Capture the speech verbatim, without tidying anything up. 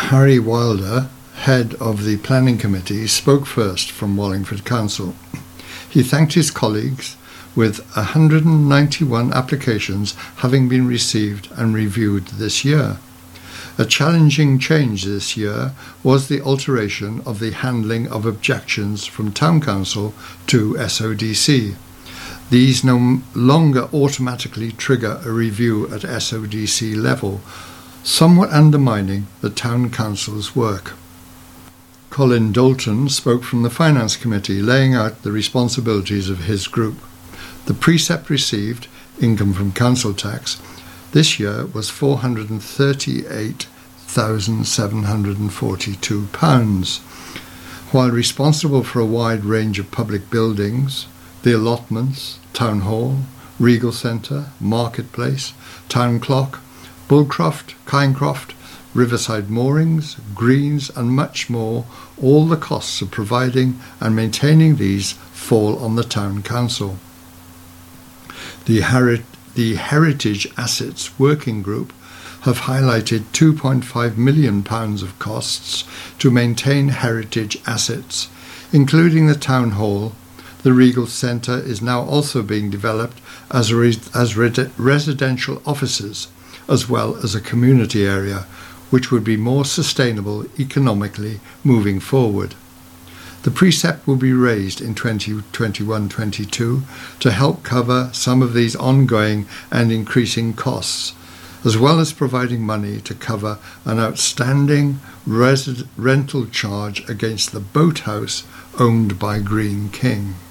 Harry Wilder, head of the planning committee, spoke first from Wallingford Council. He thanked his colleagues, with one hundred ninety-one applications having been received and reviewed this year. A challenging change this year was the alteration of the handling of objections from Town Council to S O D C. These no longer automatically trigger a review at S O D C level, somewhat undermining the Town Council's work. Colin Dalton spoke from the Finance Committee, laying out the responsibilities of his group. The precept received, income from council tax, this year was four hundred thirty-eight thousand seven hundred forty-two pounds. While responsible for a wide range of public buildings, the allotments, Town Hall, Regal Centre, Marketplace, Town Clock, Bullcroft, Kinecroft, Riverside Moorings, Greens and much more, all the costs of providing and maintaining these fall on the Town Council. The, Heri- the Heritage Assets Working Group have highlighted two point five million pounds of costs to maintain heritage assets, including the Town Hall. The Regal Centre is now also being developed as, a re- as re- residential offices, as well as a community area, which would be more sustainable economically moving forward. The precept will be raised in twenty twenty-one twenty-two to help cover some of these ongoing and increasing costs, as well as providing money to cover an outstanding resi- rental charge against the boathouse owned by Green King.